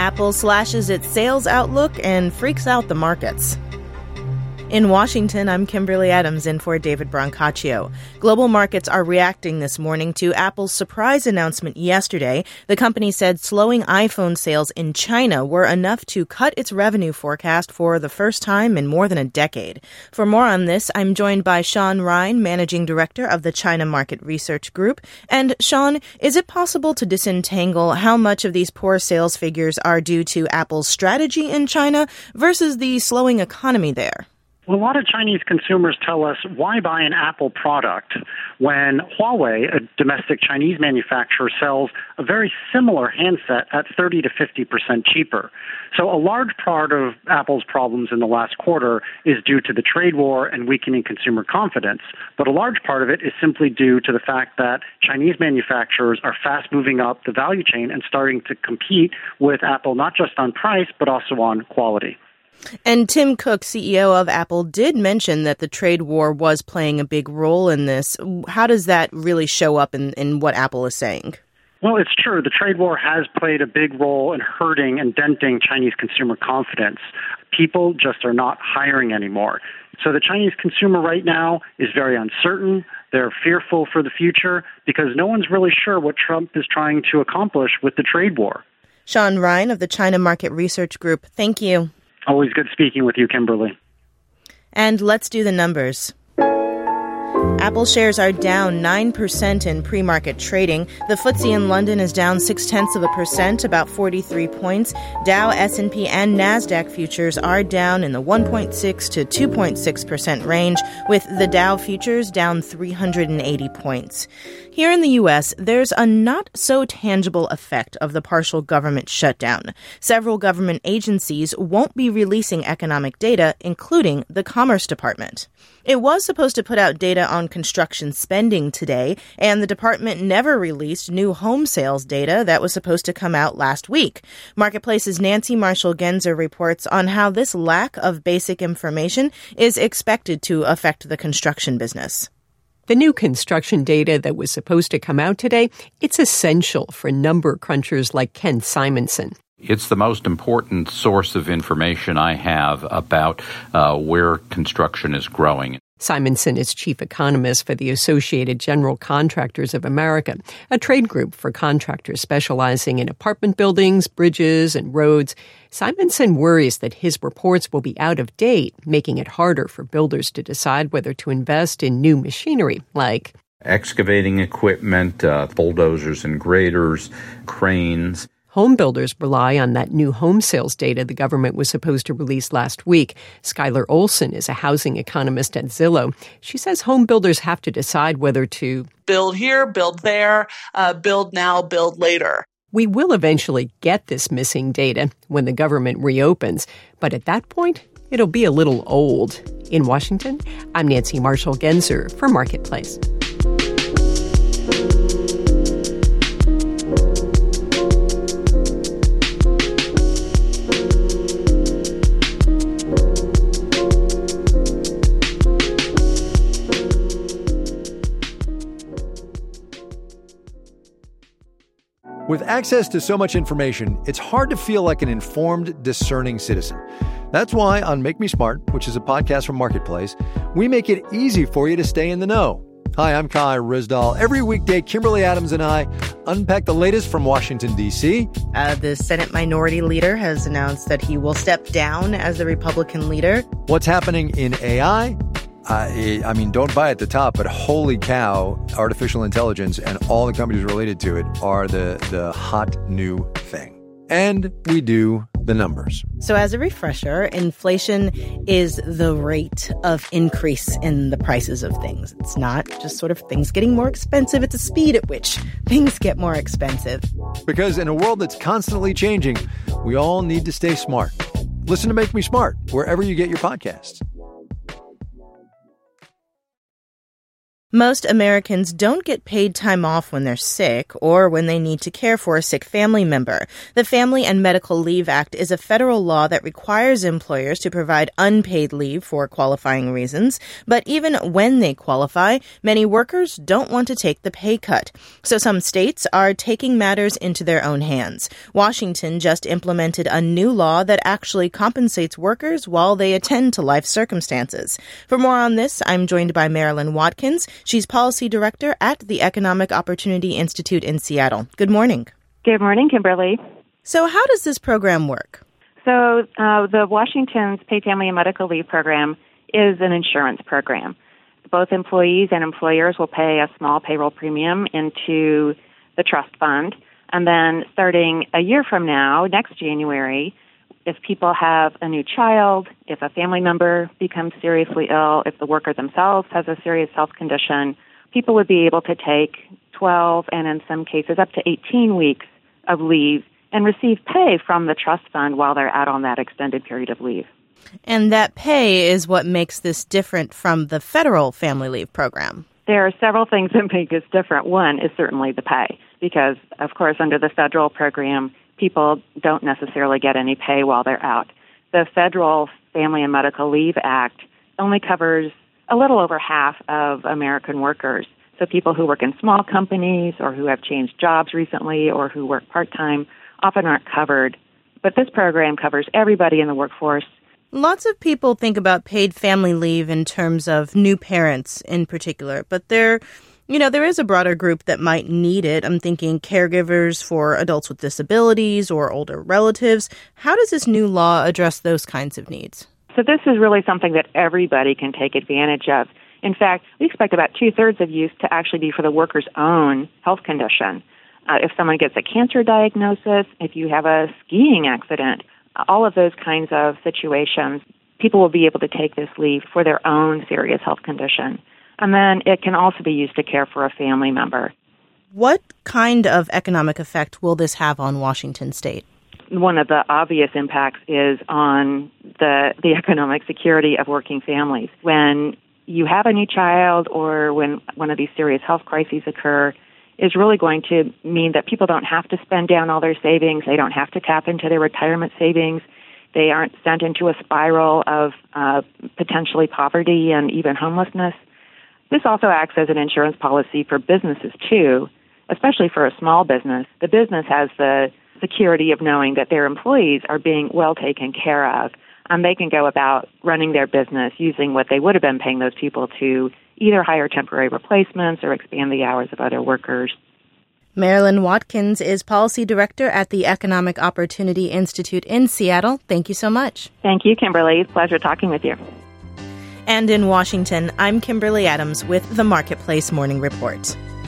Apple slashes its sales outlook and freaks out the markets. In Washington, I'm Kimberly Adams in for David Brancaccio. Global markets are reacting this morning to Apple's surprise announcement yesterday. The company said slowing iPhone sales in China were enough to cut its revenue forecast for the first time in more than a decade. For more on this, I'm joined by Sean Ryan, Managing Director of the China Market Research Group. And Sean, is it possible to disentangle how much of these poor sales figures are due to Apple's strategy in China versus the slowing economy there? Well, a lot of Chinese consumers tell us, why buy an Apple product when Huawei, a domestic Chinese manufacturer, sells a very similar handset at 30 to 50% cheaper? So a large part of Apple's problems in the last quarter is due to the trade war and weakening consumer confidence. But a large part of it is simply due to the fact that Chinese manufacturers are fast moving up the value chain and starting to compete with Apple, not just on price, but also on quality. And Tim Cook, CEO of Apple, did mention that the trade war was playing a big role in this. How does that really show up in what Apple is saying? Well, it's true. The trade war has played a big role in hurting and denting Chinese consumer confidence. People just are not hiring anymore. So the Chinese consumer right now is very uncertain. They're fearful for the future because no one's really sure what Trump is trying to accomplish with the trade war. Sean Ryan of the China Market Research Group, thank you. Always good speaking with you, Kimberly. And let's do the numbers. Apple shares are down 9% in pre-market trading. The FTSE in London is down 0.6%, about 43 points. Dow, S&P, and NASDAQ futures are down in the 1.6 to 2.6% range, with the Dow futures down 380 points. Here in the U.S., there's a not-so-tangible effect of the partial government shutdown. Several government agencies won't be releasing economic data, including the Commerce Department. It was supposed to put out data on construction spending today, and the department never released new home sales data that was supposed to come out last week. Marketplace's Nancy Marshall-Genzer reports on how this lack of basic information is expected to affect the construction business. The new construction data that was supposed to come out today, it's essential for number crunchers like Ken Simonson. It's the most important source of information I have about where construction is growing. Simonson is chief economist for the Associated General Contractors of America, a trade group for contractors specializing in apartment buildings, bridges, and roads. Simonson worries that his reports will be out of date, making it harder for builders to decide whether to invest in new machinery, like excavating equipment, bulldozers and graders, cranes. Home builders rely on that new home sales data the government was supposed to release last week. Skylar Olson is a housing economist at Zillow. She says home builders have to decide whether to build here, build there, build now, build later. We will eventually get this missing data when the government reopens, but at that point, it'll be a little old. In Washington, I'm Nancy Marshall-Genzer for Marketplace. With access to so much information, it's hard to feel like an informed, discerning citizen. That's why on Make Me Smart, which is a podcast from Marketplace, we make it easy for you to stay in the know. Hi, I'm Kai Ryssdal. Every weekday, Kimberly Adams and I unpack the latest from Washington, D.C. The Senate Minority Leader has announced that he will step down as the Republican leader. What's happening in AI? I mean, don't buy at the top, but holy cow, artificial intelligence and all the companies related to it are the hot new thing. And we do the numbers. So as a refresher, inflation is the rate of increase in the prices of things. It's not just sort of things getting more expensive. It's a speed at which things get more expensive. Because in a world that's constantly changing, we all need to stay smart. Listen to Make Me Smart wherever you get your podcasts. Most Americans don't get paid time off when they're sick or when they need to care for a sick family member. The Family and Medical Leave Act is a federal law that requires employers to provide unpaid leave for qualifying reasons. But even when they qualify, many workers don't want to take the pay cut. So some states are taking matters into their own hands. Washington just implemented a new law that actually compensates workers while they attend to life circumstances. For more on this, I'm joined by Marilyn Watkins. She's policy director at the Economic Opportunity Institute in Seattle. Good morning. Good morning, Kimberly. So how does this program work? So the Washington's Paid Family and Medical Leave program is an insurance program. Both employees and employers will pay a small payroll premium into the trust fund. And then starting a year from now, next January, if people have a new child, if a family member becomes seriously ill, if the worker themselves has a serious health condition, people would be able to take 12 and in some cases up to 18 weeks of leave and receive pay from the trust fund while they're out on that extended period of leave. And that pay is what makes this different from the federal family leave program. There are several things that make this different. One is certainly the pay, because, of course, under the federal program, people don't necessarily get any pay while they're out. The Federal Family and Medical Leave Act only covers a little over half of American workers. So people who work in small companies or who have changed jobs recently or who work part-time often aren't covered. But this program covers everybody in the workforce. Lots of people think about paid family leave in terms of new parents in particular, but there is a broader group that might need it. I'm thinking caregivers for adults with disabilities or older relatives. How does this new law address those kinds of needs? So this is really something that everybody can take advantage of. In fact, we expect about 2/3 of use to actually be for the worker's own health condition. If someone gets a cancer diagnosis, if you have a skiing accident, all of those kinds of situations, people will be able to take this leave for their own serious health condition. And then it can also be used to care for a family member. What kind of economic effect will this have on Washington State? One of the obvious impacts is on the economic security of working families. When you have a new child or when one of these serious health crises occur, is really going to mean that people don't have to spend down all their savings. They don't have to tap into their retirement savings. They aren't sent into a spiral of potentially poverty and even homelessness. This also acts as an insurance policy for businesses, too, especially for a small business. The business has the security of knowing that their employees are being well taken care of, and they can go about running their business using what they would have been paying those people to either hire temporary replacements or expand the hours of other workers. Marilyn Watkins is Policy Director at the Economic Opportunity Institute in Seattle. Thank you so much. Thank you, Kimberly. It's a pleasure talking with you. And in Washington, I'm Kimberly Adams with the Marketplace Morning Report.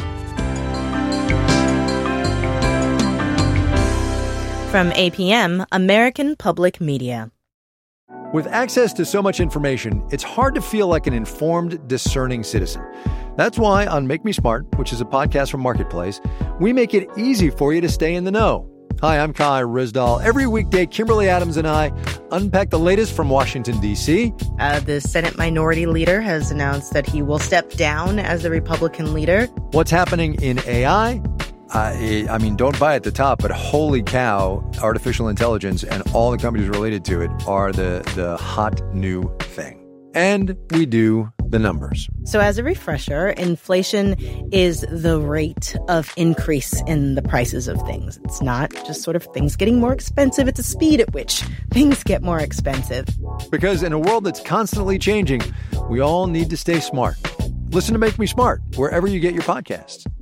From APM, American Public Media. With access to so much information, it's hard to feel like an informed, discerning citizen. That's why on Make Me Smart, which is a podcast from Marketplace, we make it easy for you to stay in the know. Hi, I'm Kai Rizdal. Every weekday, Kimberly Adams and I unpack the latest from Washington, D.C. The Senate Minority Leader has announced that he will step down as the Republican leader. What's happening in AI? Don't buy at the top, but holy cow, artificial intelligence and all the companies related to it are the hot new thing. And we do the numbers. So as a refresher, inflation is the rate of increase in the prices of things. It's not just sort of things getting more expensive. It's the speed at which things get more expensive. Because in a world that's constantly changing, we all need to stay smart. Listen to Make Me Smart wherever you get your podcasts.